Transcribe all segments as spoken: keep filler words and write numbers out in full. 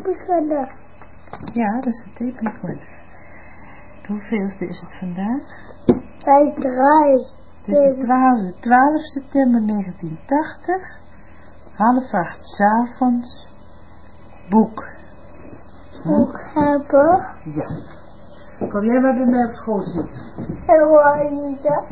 beginnen. Ja, dat is de tekenrecorder. Hoeveelste is het vandaag? Bij drie. Het is de twaalfde, twaalfde september negentien tachtig. Half acht 's avonds. Boek. Boek hebben. Ja. Kom jij maar bij mij op school zitten. En waar niet dat?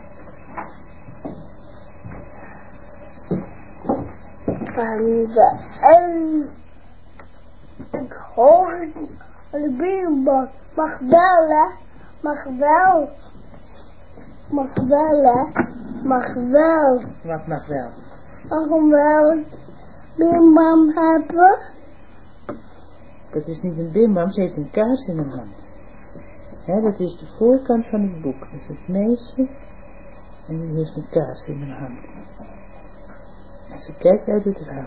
Van de en ik hoor de buurman. Mag wel, hè? Mag wel. Mag wel, hè? Mag wel. Wat mag wel? Mag wel buurman hebben? Dat is niet een bimbam, ze heeft een kaars in haar hand. Hè, dat is de voorkant van het boek. Dat is het meisje. En die heeft een kaars in haar hand. En ze kijkt uit het raam.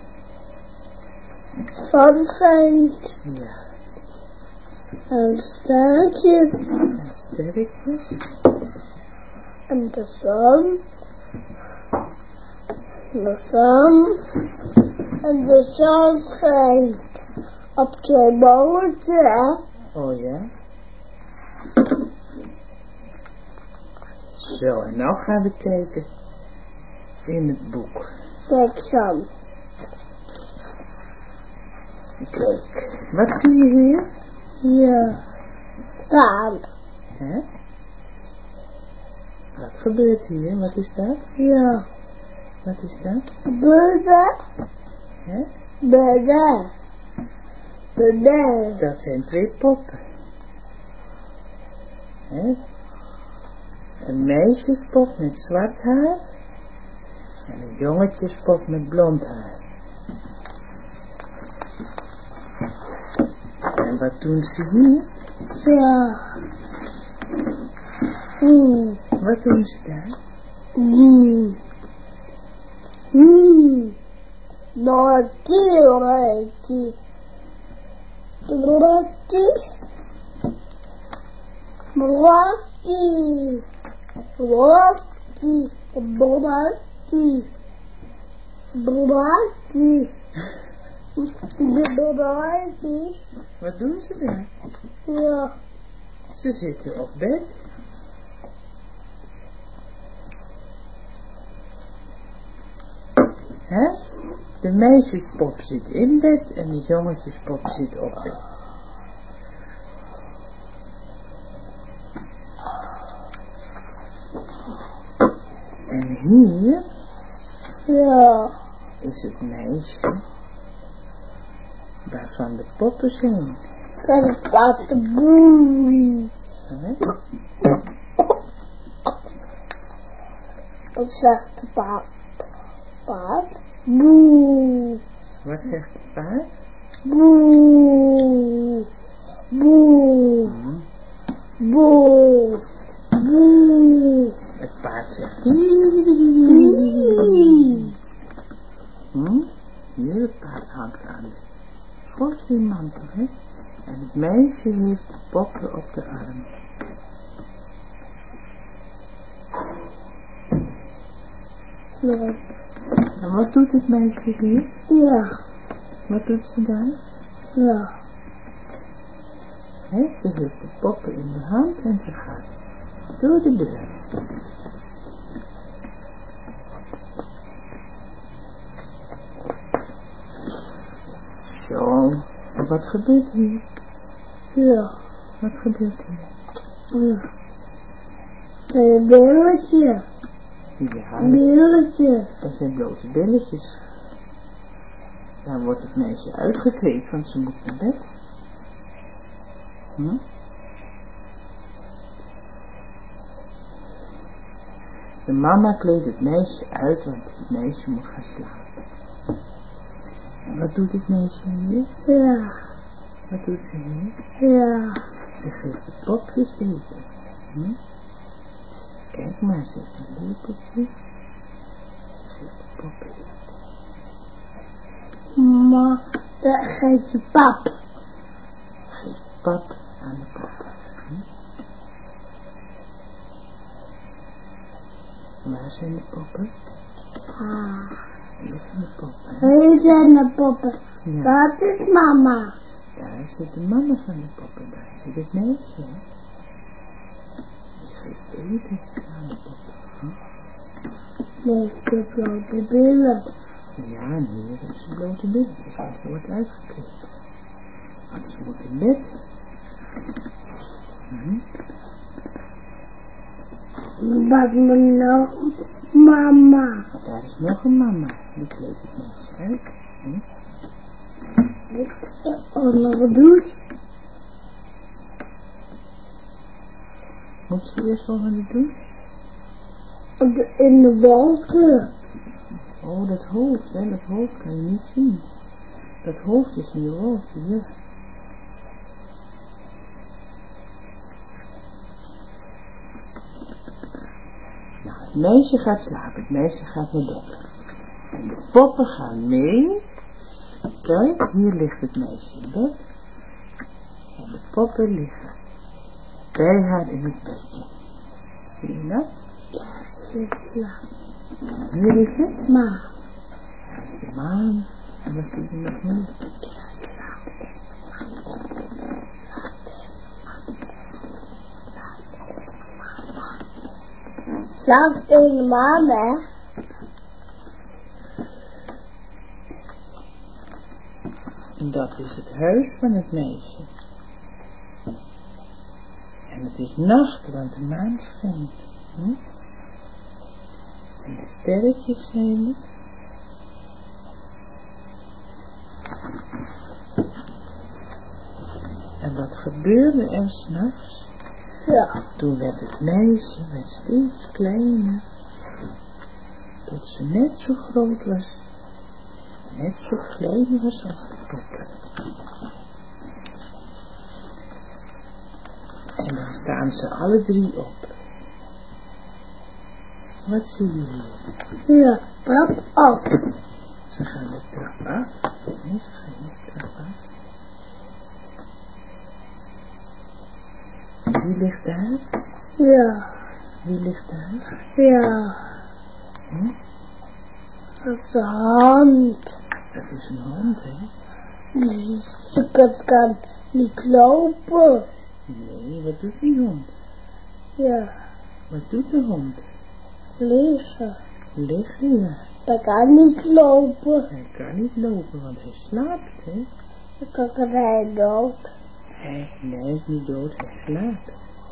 Zon schijnt. Ja. En sterretjes. En sterretjes. En de zon. De zon. En de zon schijnt. Op twee bolletje, hè? Oh ja. Zo, en nou gaan we kijken in het boek. Kijk zo. Kijk, wat zie je hier? Ja. Taan. Hè? Wat gebeurt hier? Wat is dat? Ja. Wat is dat? Bebe. Hè? Bebe. Bebe. Dat zijn twee poppen. Hè? Een meisjespop met zwart haar. En een jongetjespop met blond haar. En wat doen ze hier? Ja. Hmm. Wat doen ze daar? Hmm. Hmm. Naughty, naughty. Naughty. Naughty. Naughty. Naughty. Naughty. Naughty. Wat doen ze daar? Ja. Ze zitten op bed. Hè? De meisjespop zit in bed en de jongetjespop zit op bed. En hier Ja. is het meisje waarvan de poppen zijn. Kijk, wat de boei. Hè? Wat zegt de paap? Paap? Boe. Wat zegt het paard? Boe. Boe. Hm. Boe. Boe. Het paard zegt. Boe. Hm? Hier het paard hangt aan de schoorsteenmantel, hè? En het meisje heeft de poppen op de arm. Ja. En wat doet het meisje hier? Ja. Wat doet ze daar? Ja. Hè? Ze heeft de poppen in de hand en ze gaat door de deur. Zo, en wat gebeurt hier? Ja. Wat gebeurt hier? Ja. Een belletje. Ja, Een belletje. dat zijn blote billetjes. Dan wordt het meisje uitgekleed, want ze moet naar bed. Hm? De mama kleedt het meisje uit, want het meisje moet gaan slapen. En wat doet het meisje hier? Ja. Wat doet ze hier? Ja. Ze geeft de popjes eten. Hm? Kijk maar, ze heeft een lepeltje. Ze geeft de poppen eten. Maar dat geeft je pap. Geeft pap aan de poppen. Hm? Waar zijn de poppen? Ah. Hier zijn de poppen. Hier zijn de poppen. Ja. Dat is mama. Daar zit de mama van de poppen. Daar zit het meisje. Hè? Die geeft eten aan de poppen. Hm? Nee, de blote billen. Ja, en hier hebben ze blote billetjes. Want ze wordt uitgekleed. Want ze moet in bed. Hm? Wat me nog mama. Daar is nog een mama. Die kleedt het meisje uit. Hm? Onder douche. Moet ze eerst onder de douche? In de wolken. Oh, dat hoofd, hè, dat hoofd kan je niet zien. Dat hoofd is hier rood, hier. Nou, het meisje gaat slapen, het meisje gaat naar bed. En de poppen gaan mee. Kijk, hier ligt het meisje in bed. En de poppen liggen bij haar in het bedje. Zie je dat? Ja, ze slaapt. Hier is het. Maar. Daar is de maan. En wat zie je nog meer? Slaapt in de maan, hè? En dat is het huis van het meisje. En het is nacht, want de maan schijnt. Hm? En de sterretjes zijn er. En wat gebeurde er 's nachts? Ja. Toen werd het meisje werd steeds kleiner. Tot ze net zo groot was. Net zo klein was als de poppen. En dan staan ze alle drie op. Wat zie je hier? Ja, trap op. Ze gaan de trap af. Nee, ze gaan niet de trap af. Wie ligt daar? Ja. Wie ligt daar? Ja. Hm? Dat is de hand. Dat is een hond, hè? Ze kan, kan niet lopen. Nee, wat doet die hond? Ja. Wat doet de hond? Liggen. Liggen, ja. Hij kan niet lopen. Hij kan niet lopen, want hij slaapt, hè? Dan kan hij dood. Hij, nee, hij is niet dood, hij slaapt.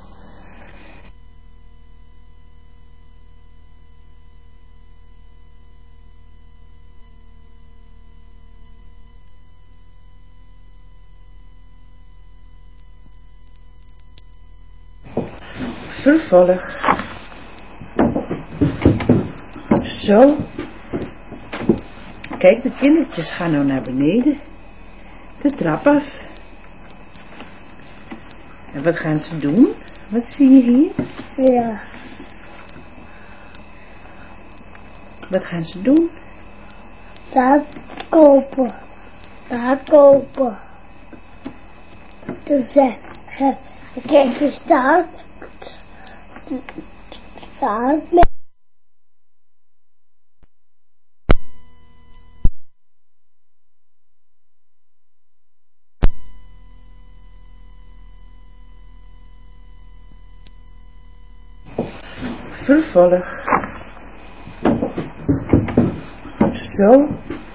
Vervolg. Zo. Kijk, de kindertjes gaan nou naar beneden. De trap af. En wat gaan ze doen? Wat zie je hier? Ja. Wat gaan ze doen? Daar kopen. Daar kopen. Dus eh, kijk, er staat. Staat met. Vervolg. Zo.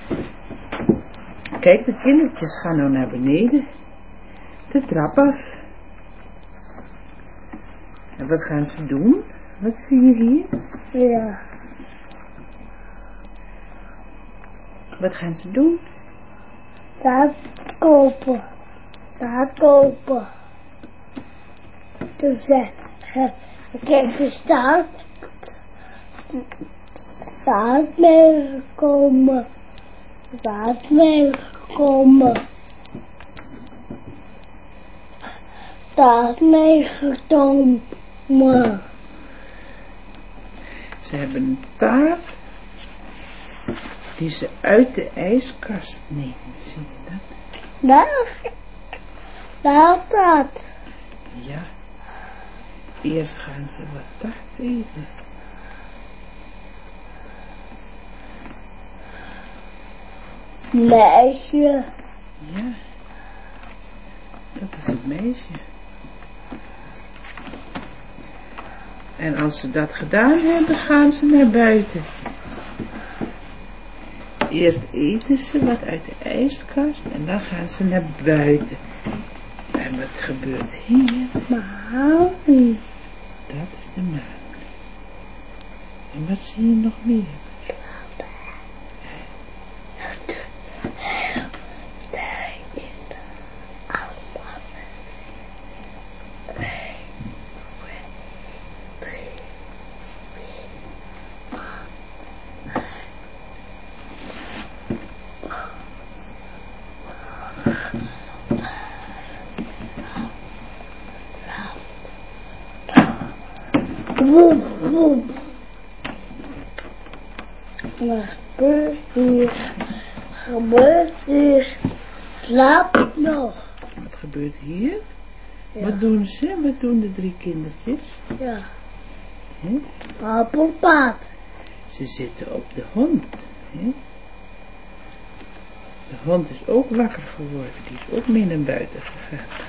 Kijk, de kindertjes gaan nou naar beneden. De trap af. En wat gaan ze doen? Wat zie je hier? Ja. Wat gaan ze doen? Daar kopen. Daar kopen. Dus eh, kijk, er staat. Staat meegekomen. Staat meegekomen. Staat meegekomen. Ze hebben een taart die ze uit de ijskast nemen. Zie je dat? Daar. Daar staat. Ja. Eerst gaan ze wat taart eten. Meisje. Ja. Dat is het meisje. En als ze dat gedaan hebben, gaan ze naar buiten. Eerst eten ze wat uit de ijskast en dan gaan ze naar buiten. En wat gebeurt hier? Maan. Dat is de maan. En wat zie je nog meer? Woep, woep. Wat gebeurt hier? Gebeurt hier? Slaap nog. Wat gebeurt hier? Ja. Wat doen ze? Wat doen de drie kindertjes? Ja. He? Appelpaat. Ze zitten op de hond. He? De hond is ook wakker geworden. Die is ook mee naar buiten gegaan.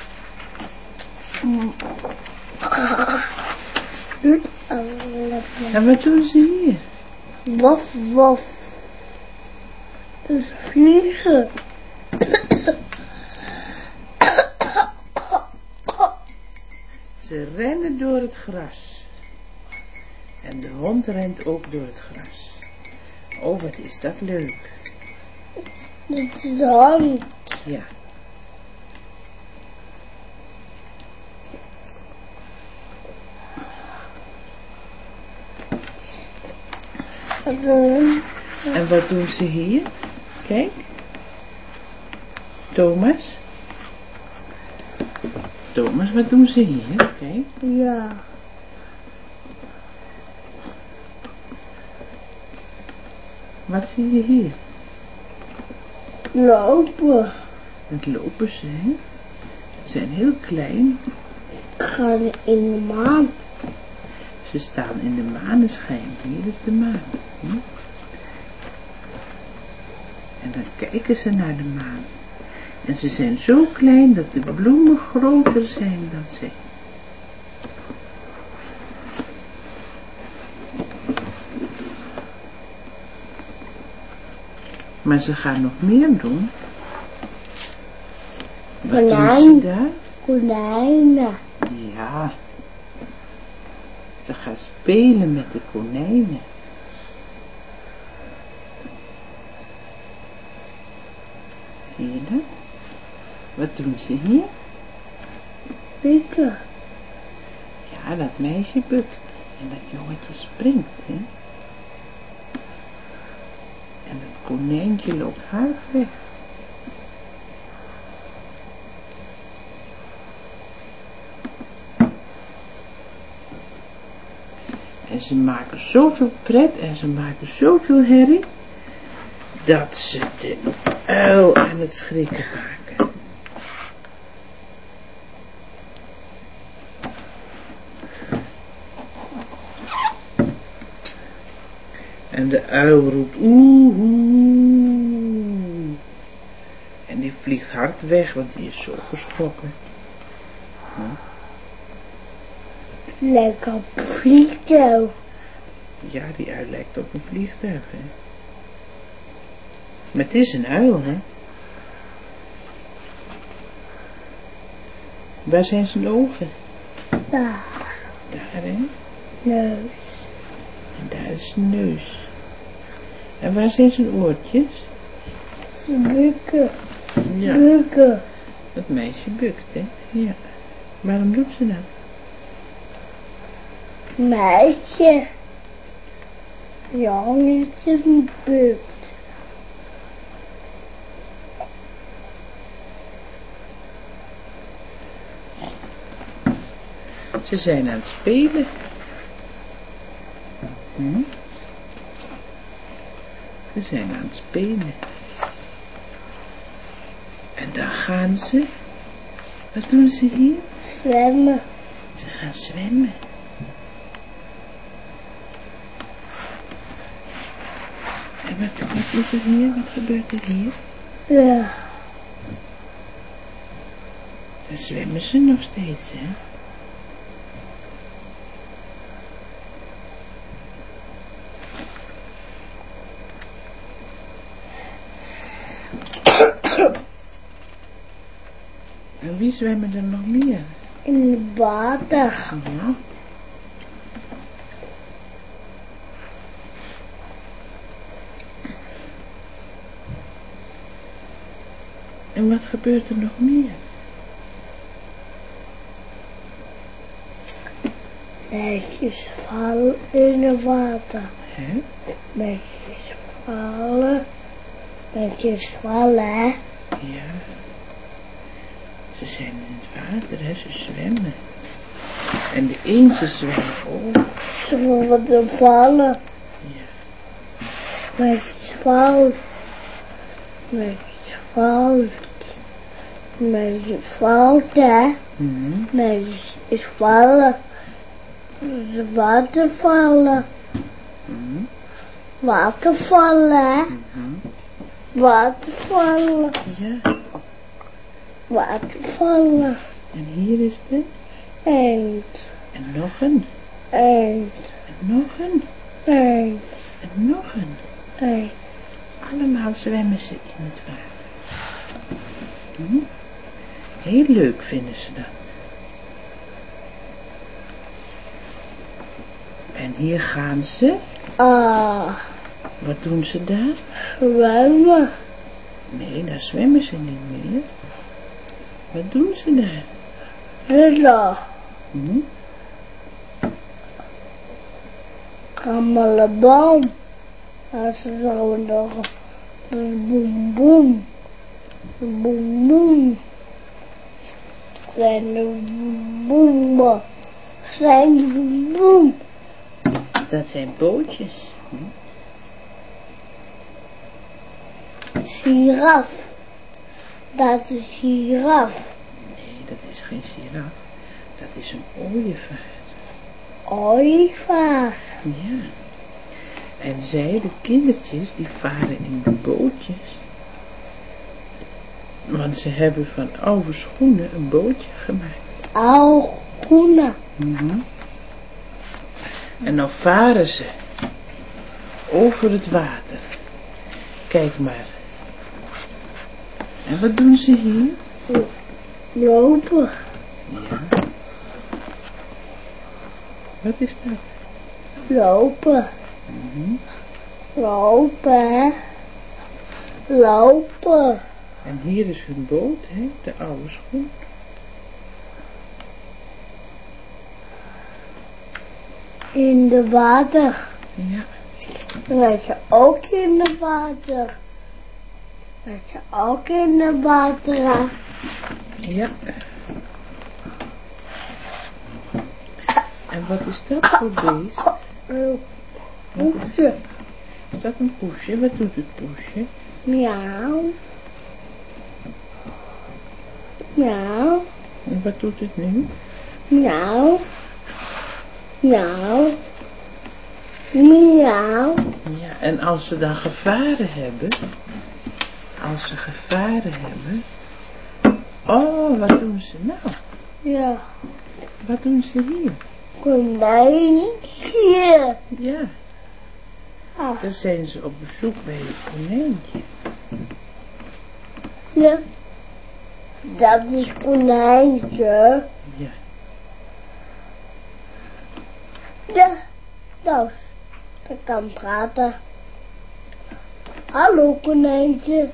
Doet alles. En wat doen ze hier? Waf, waf. Dus vliegen. Ze rennen door het gras. En de hond rent ook door het gras. Oh, wat is dat leuk. Dit is de hand. Ja. En wat doen ze hier? Kijk. Thomas. Thomas, wat doen ze hier? Kijk. Ja. Wat zie je hier? Lopen. Het lopen ze, hè? Ze zijn heel klein. Gaan in de maan. Ze staan in de maneschijn. Hier is de maan. Hm? En dan kijken ze naar de maan. En ze zijn zo klein dat de bloemen groter zijn dan zij. Maar ze gaan nog meer doen. Wat Konijn. doen ze daar? Konijnen. Ja. Ze gaan spelen met de konijnen. Zie je dat? Wat doen ze hier? Pikken. Ja, dat meisje bukt. En dat jongetje springt, hè. En dat konijntje loopt hard weg. En ze maken zoveel pret en ze maken zoveel herrie, dat ze de uil aan het schrikken maken. En de uil roept oeh, oeh. En die vliegt hard weg, want die is zo geschrokken. Hm? Lekker op vliegtuig. Ja, die uil lijkt op een vliegtuig, hè. Maar het is een uil, hè. Waar zijn zijn ogen? Daar. Daar, hè. Neus. En daar is zijn neus. En waar zijn zijn oortjes? Ze bukken. Ja, Bukken. dat meisje bukt, hè. Ja. Waarom doet ze dat? Meisje. Jongetje bukt. Ze zijn aan het spelen. Hm? Ze zijn aan het spelen. En dan gaan ze. Wat doen ze hier? Zwemmen. Ze gaan zwemmen. En wat, wat is er hier? Wat gebeurt er hier? Ja. Dan zwemmen ze nog steeds, hè? En wie zwemmen er nog meer? In het water. Ja. En wat gebeurt er nog meer? Meisjes vallen in het water. Hè? Meisjes vallen. Meisjes vallen, hè? Ja. Ze zijn in het water, hè? Ze zwemmen. En de eendjes zwemmen ook. Ze worden vallen. Ja. Meisjes vallen. Meisjes vallen. Meisjes valt, hè? Mhm. Meisjes vallen. Ze watervallen. Mhm. Watervallen, hè? Mhm. Watervallen. Ja. Watervallen. En hier is de. Eend. En nog een. Eend. En nog een. Eend. En nog een. Eend. Allemaal zwemmen ze in het water. Hm? Heel leuk vinden ze dat. En hier gaan ze. Ah. Wat doen ze daar? Zwemmen. Nee, daar zwemmen ze niet meer. Wat doen ze daar? Hilla. Hm? Allemaal een boom. Als ze zo nog. Boem boem. Boem boem. Zijn de boemen. Zijn de boem. Dat zijn bootjes. Hm? Giraf. Dat is giraf. Nee, dat is geen giraf. Dat is een ooievaar. Ooievaar. Ja. En zij, de kindertjes, die varen in de bootjes. Want ze hebben van oude schoenen een bootje gemaakt. Oude groene. Mhm. En dan varen ze over het water. Kijk maar. En wat doen ze hier? Lopen. Ja. Wat is dat? Lopen. Mhm. Lopen, hè. Lopen. En hier is hun boot, hè? De oude schoen. In de water. Ja. Weet je ook in de water. Weet je ook in de water, hè. Ja. En wat is dat voor beest? Een poesje. Is dat een poesje? Wat doet het poesje? Miauw. Miauw. En wat doet het nu? Miauw. Miauw. Miauw. Ja, en als ze dan gevaren hebben, als ze gevaren hebben, oh, wat doen ze nou? Ja. Wat doen ze hier? Konijntje. Ja, Ah. dan zijn ze op bezoek bij het konijntje. Ja. Dat is konijntje. Ja, Ja. Nou, dat kan praten. Hallo konijntje.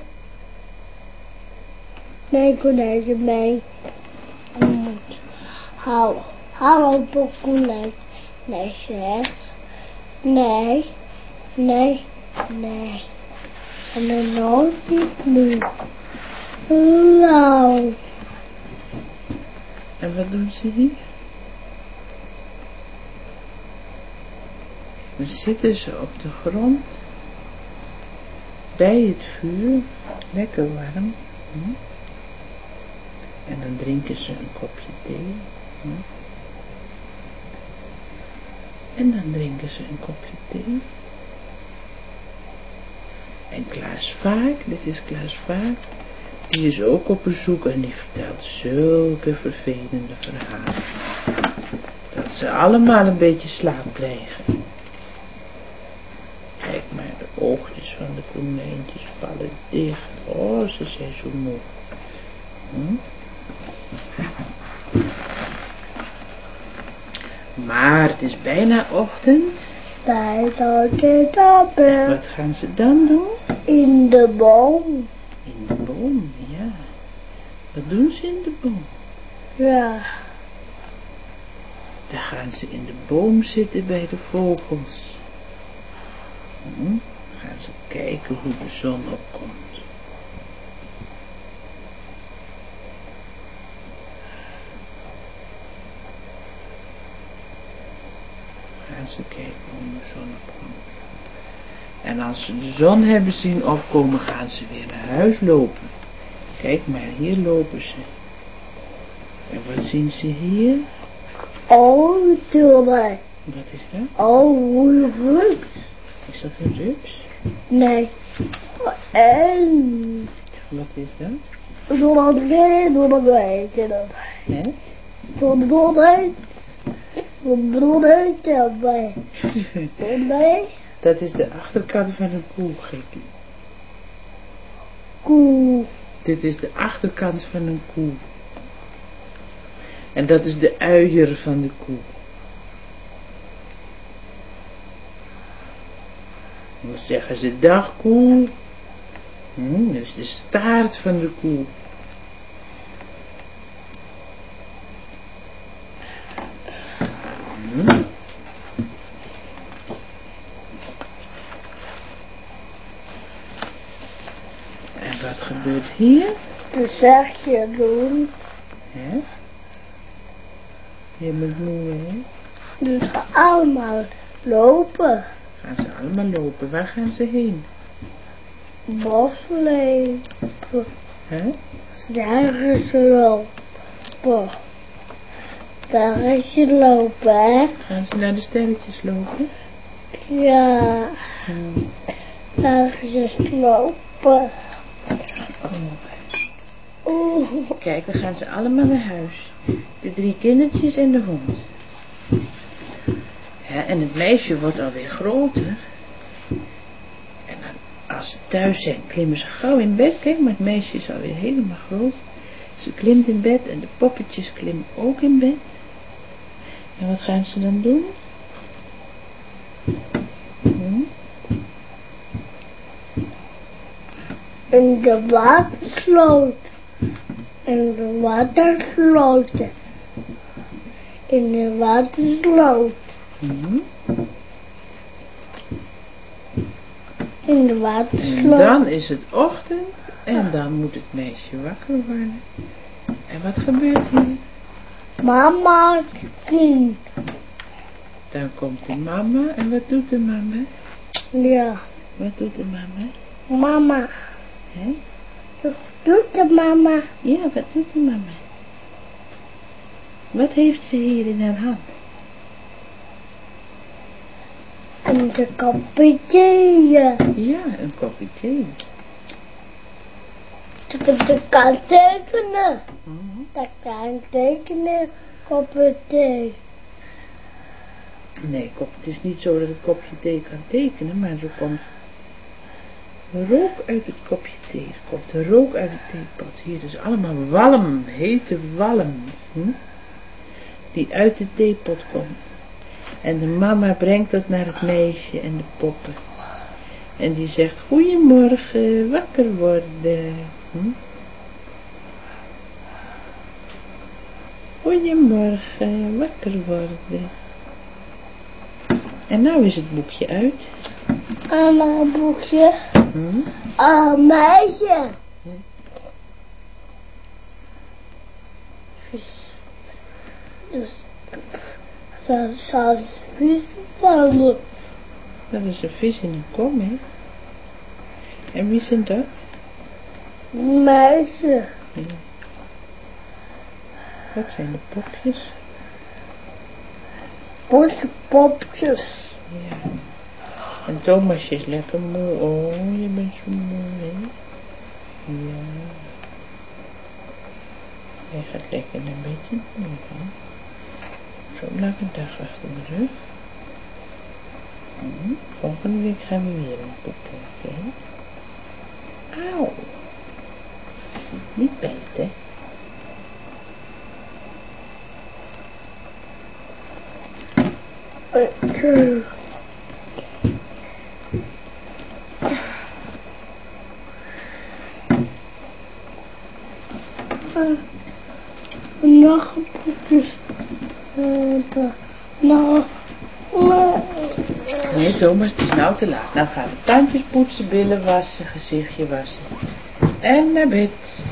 Nee, konijntje, nee. Hallo. Hallo konijntje. Nee, zegt. Nee. Nee. Nee. En dan nooit niet nu. Nou. en wat doen ze hier? Dan zitten ze op de grond, bij het vuur, lekker warm. Hm? En dan drinken ze een kopje thee. Hm? En dan drinken ze een kopje thee. En Klaas Vaak, dit is Klaas Vaak, die is ook op bezoek en die vertelt zulke vervelende verhalen. Dat ze allemaal een beetje slaap plegen. Kijk maar, de oogjes van de konijntjes vallen dicht. Oh, ze zijn zo moe. Hm? Maar het is bijna ochtend. Tijd om te tappen. Wat gaan ze dan doen? In de boom. In de boom, ja. Wat doen ze in de boom? Ja. Dan gaan ze in de boom zitten bij de vogels. Hm? Dan gaan ze kijken hoe de zon opkomt. Gaan ze kijken hoe de zon opkomt. En als ze de zon hebben zien opkomen, gaan ze weer naar huis lopen. Kijk maar, hier lopen ze. En wat zien ze hier? Oh, doe Wat is dat? Oh, rups. Is dat een rups? Nee. En. Wat is dat? Zonnebrand, zonnebrand, zonnebrand. Hè? Zonnebrand. Zonnebrand, zonnebrand. Zonnebrand. Dat is de achterkant van een koe, gekkie. Koe. Dit is de achterkant van een koe. En dat is de uier van de koe. En dan zeggen ze, dag koe. Hm, dat is de staart van de koe. Hm. En wat gebeurt hier? De zeg je doen. Hè? Je bent moe, hè? Dus gaan allemaal lopen. Gaan ze allemaal lopen. Waar gaan ze heen? Bosleven. Hè? Daar is lopen. Daar is je lopen, hè? Gaan ze naar de sterretjes lopen? Ja. Hmm. Daar is het lopen. Oh. Oeh. Kijk, dan gaan ze allemaal naar huis. De drie kindertjes en de hond. Ja, en het meisje wordt alweer groter. En dan, als ze thuis zijn, klimmen ze gauw in bed. Kijk, maar het meisje is alweer helemaal groot. Ze klimt in bed en de poppetjes klimmen ook in bed. En wat gaan ze dan doen? Hm? In de watersloot. In de watersloot. In de watersloot. Hm? In de En watersloot. dan is het ochtend en dan moet het meisje wakker worden. En wat gebeurt hier? Mama, kind. Dan komt de mama en wat doet de mama? Ja. Wat doet de mama? Mama. Hè? Wat doet de mama? Ja, wat doet de mama? Wat heeft ze hier in haar hand? En de kopje thee. Ja, een kopje thee. Ze kan- kan tekenen. Mhm. Dat kan tekenen. Kopje thee. Nee, kop, het is niet zo dat het kopje thee kan tekenen, maar er komt rook uit het kopje thee. Er komt rook uit de theepot. Hier is allemaal walm, hete walm, hm? die uit de theepot komt. En de mama brengt dat naar het meisje en de poppen. En die zegt, goeiemorgen, wakker worden. Hm? Goeiemorgen, wakker worden. En nou is het boekje uit. En een boekje. Hm? Een meisje. Hm. Vis. Dus. Zo zou het vis vallen. Dat is een vis in een kom, hè? En wie zijn dat? Meisje. Ja. Dat zijn de popjes. Bosse popjes. Ja. En Thomasje is lekker moe. Oh, je bent zo moe, hè? Ja. Hij gaat lekker naar bed. Ja. Zo'n lange dag achter de rug. Hm. Volgende week gaan we weer een boek kijken, hè? Auw. Niet bijten. Oké. Nachtboekjes hebben. Nou, nee, Thomas, het is nou te laat. Nou gaan we tandjes poetsen, billen wassen, gezichtje wassen. En naar bed.